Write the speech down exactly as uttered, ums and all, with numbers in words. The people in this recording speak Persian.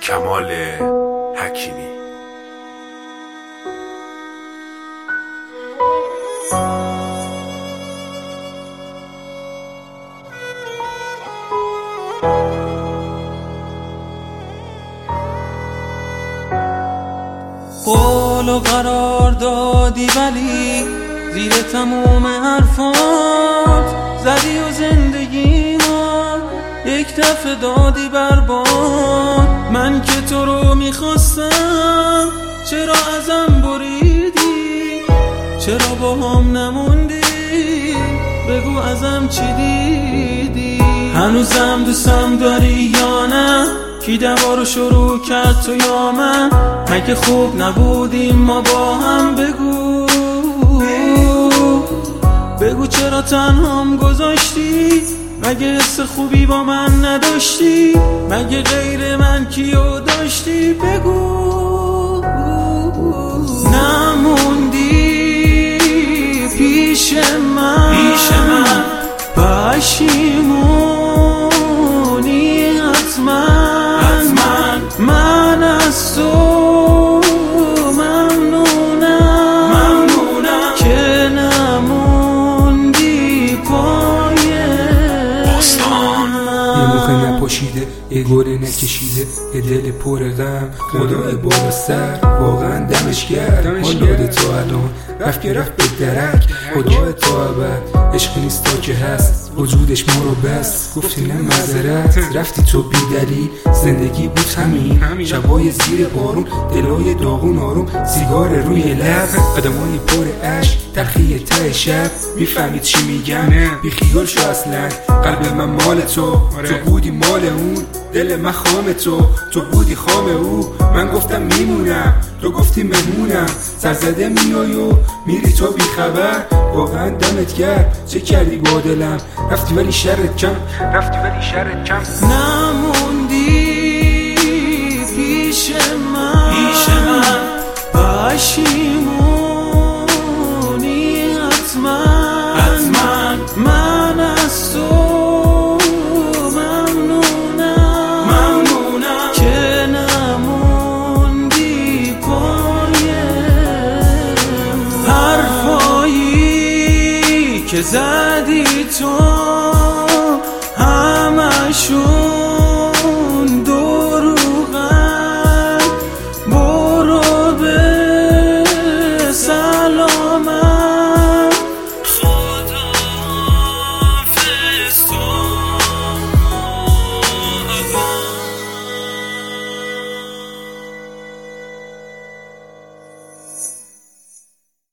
کمال حکیمی. قول و قرار دادی ولی زیر تموم حرفات زدی و زندگی ما یک دفعه دادی برباد. من که تو رو میخواستم چرا ازم بریدی؟ چرا با هم نموندی؟ بگو ازم چی دیدی؟ هنوزم دوستم داری یا نه؟ کی دعوا رو شروع کرد تو یا من؟ مگه خوب نبودیم ما با هم؟ بگو بگو چرا تنهام گذاشتی؟ مگه حس خوبی با من نداشتی؟ مگه غیر من کیو داشتی؟ بگو نموندی پیش من پیش من پشیمونی حتما حتما من از تو ممنونم ممنونم که نموندی پای باستان. یه موقع نپاشیده یه گوره نکشیده یه دل پر غم خدای بالا سر واقعا دمش گرد. حالا تو الان رفت که رفت به درک خدا تو ابد عشق نیست تا که هست وجودش ما رو بس. گفتی نه معذرت رفتی تو بی دلیل زندگی بود همین شبای زیر بارون دلای داغون آروم سیگار روی لب قدمای پر عشق تلخی ته شب. میفهمید چی میگم؟ بی خیال شو اصلا قلب من مال تو تو بودی مال اون دل من خام تو تو بودی خام او. من گفتم میمونم تو گفتی مهمونم سرزده میای و میری تو بی خبر. واقعا دمت گرد چه کردی با دلم رفتی ولی شرت کم رفتی ولی شرت کم نموندی پیش من پیش من پشیمون